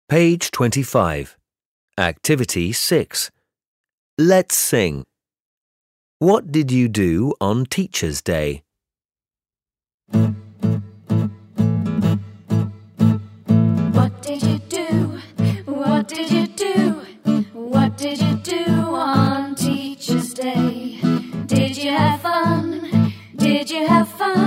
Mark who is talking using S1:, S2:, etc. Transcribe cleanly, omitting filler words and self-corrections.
S1: Page 25. Activity 6. Let's sing. What did you do on Teacher's Day?
S2: What did you do? What did you do? What did you do on Teacher's Day? Did you have fun? Did you have fun?